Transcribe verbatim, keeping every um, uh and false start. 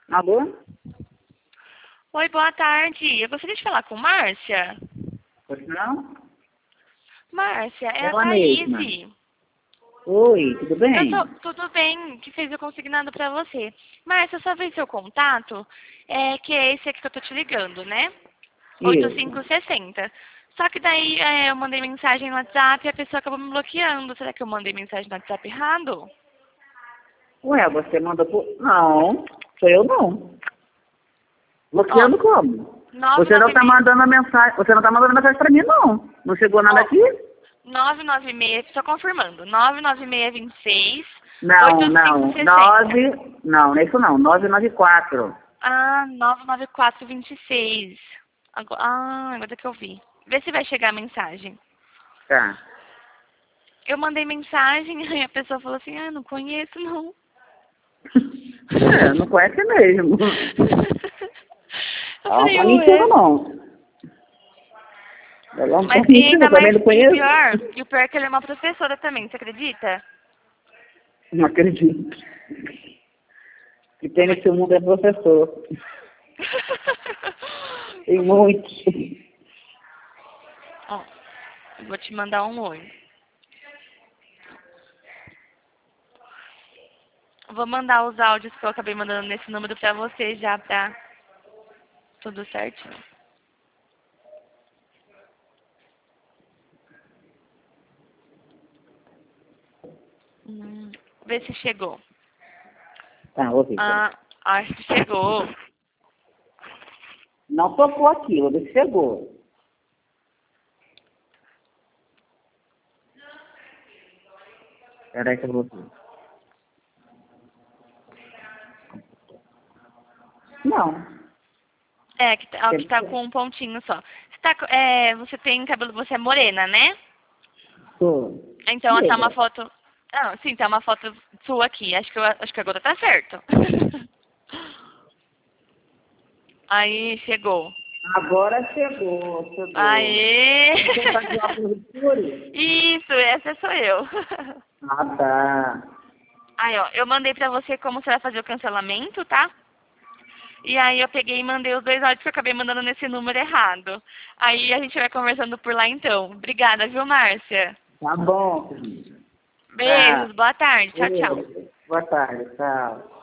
Alô? Oi, boa tarde. Eu gostaria de falar com Márcia. Pois não? Márcia, é a Ela Thaís. mesma. Oi, tudo Eu bem? tô, tudo bem, que fez eu consignado pra você. Márcia, eu só vi seu contato, é, que é esse aqui que eu tô te ligando, né? oito cinco Isso. seis zero. Só que daí é, eu mandei mensagem no WhatsApp e a pessoa acabou me bloqueando. Será que eu mandei mensagem no WhatsApp errado? Ué, você manda por... Não, sou eu não. Ó, Bloqueando como? Você não tá nove nove seis, mandando a mensagem, você não tá mandando mensagem pra mim, não. Não chegou nada ó, aqui? nove nove seis, só confirmando, nove nove seis dois seis, Não, oito cinco não. seis zero. Nove... Não, não é isso não. Nove nove quatro. Ah, nove nove quatro dois seis. Agora, ah, agora que eu vi. Vê se vai chegar a mensagem. Tá. Eu mandei mensagem, aí a pessoa falou assim, ah, não conheço, não. É, não conhece mesmo. Eu Ela não falei, tá mentindo, ué. não. Ela não tá Mas e mentindo, ainda eu também mais, não e o conheço. pior, e o pior é que ele é uma professora também, você acredita? Não acredito. Que Eu tem vou... nesse mundo é professor. Tem muitos. Ó, eu vou te mandar um oi. Vou mandar os áudios que eu acabei mandando nesse número pra você já, pra tudo certinho. Hum, vê se chegou. Tá, ouvi, peraí. Ah, acho que chegou. Não tocou aqui, vou ver se chegou. Peraí que eu vou ver. Não. É, que tá, ó, que tá Chegou. com um pontinho só. Você, tá, co- é, você tem cabelo, você é morena, né? Tô. Então tá uma Negra. foto. Ah, sim, tá uma foto sua aqui. Acho que, eu, acho que agora tá certo. Aí chegou. Agora chegou, chegou. Aê! Você tá de óculos escuros? Isso, essa sou eu. Ah, tá. Aí, ó, eu mandei pra você como você vai fazer o cancelamento, tá? E aí eu peguei e mandei os dois áudios que eu acabei mandando nesse número errado. Aí a gente vai conversando por lá então. Obrigada, viu, Márcia? Tá bom, filho. Tá. Beijos, boa tarde. Tchau, tchau. Beijo. Boa tarde, tchau.